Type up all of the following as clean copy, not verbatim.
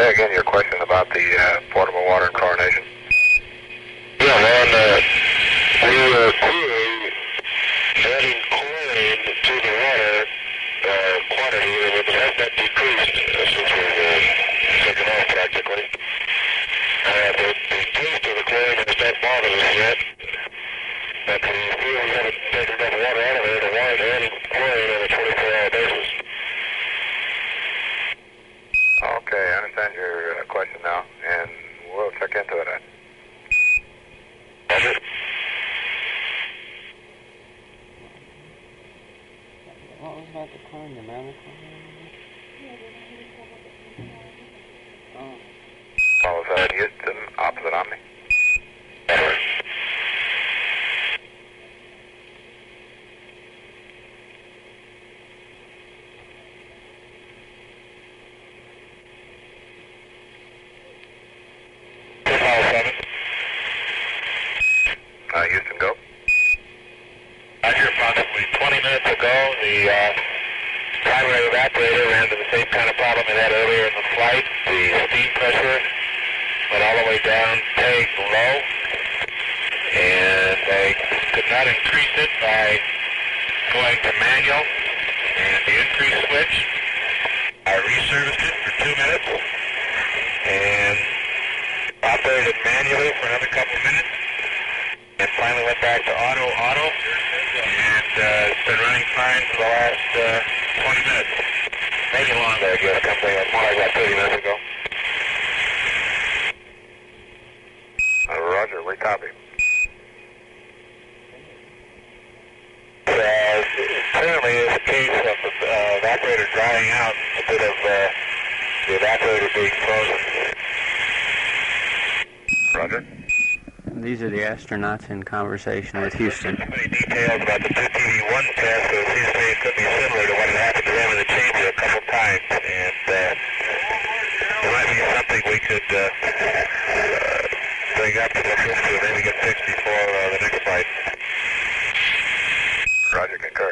say again your question about the portable water and chlorination? Yeah, well, we are querying adding chlorine to the water quantity, and it has not decreased since we've taken off practically. The taste of the chlorine has not bothered us yet, but we feel we haven't taken enough water out of there to warrant adding chlorine on a 24-hour basis. Okay, I understand your question now, and we'll check into it. Roger. What was about the chlorine, the amount of chlorine? Oh. Oh, was that Houston opposite Omni? Houston, go. Roger, approximately 20 minutes ago, the primary evaporator ran into the same kind of problem it had earlier in the flight. The steam pressure went all the way down, pegged low, and they could not increase it by going to manual. And the increase switch, I reserviced it for 2 minutes and operated manually for another couple of minutes. And finally went back to auto, and it's been running fine for the last 20 minutes. Maybe longer, I guess, more like about 30 minutes ago. Roger, we copy. Apparently it's a case of the evaporator drying out, a bit of the evaporator being frozen. Roger. These are the astronauts in conversation with Houston. Any details about the 2TV1 test, so it seems to me it could be similar to what had happened to them in the chamber a couple times, and there might be something we could bring up to look into and maybe get fixed before the next flight. Roger, concur.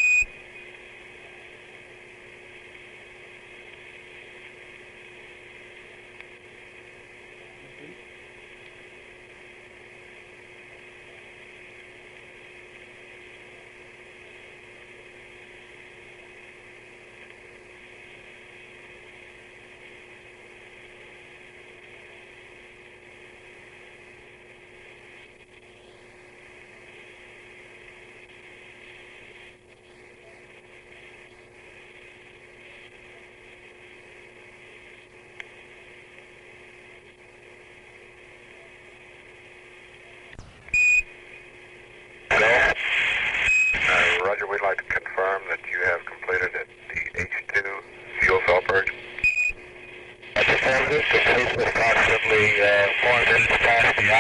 Roger, we'd like to confirm that you have completed the H2 fuel cell purge. That's affirmative. The pace is approximately 4 minutes past the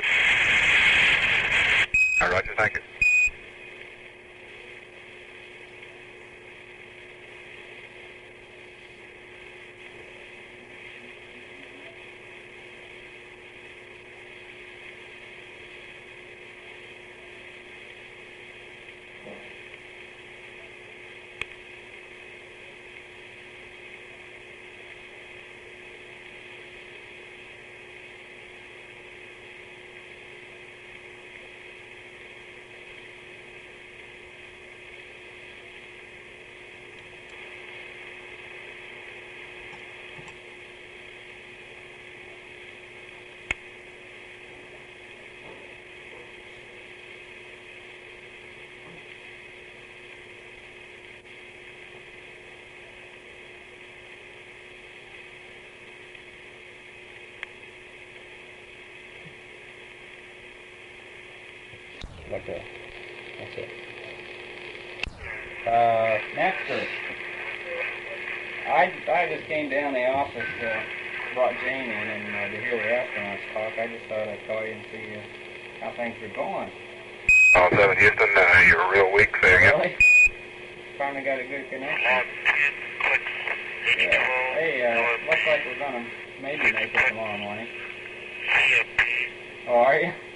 hour. Roger, thank you. Okay. That's it. Napster. I just came down the office, brought Jane in, and to hear the astronauts talk, I just thought I'd call you and see how things were going. All 7 Houston, you're real weak, say again. Really? Finally got a good connection. Hey, looks like we're gonna maybe make it tomorrow morning. Oh, are you?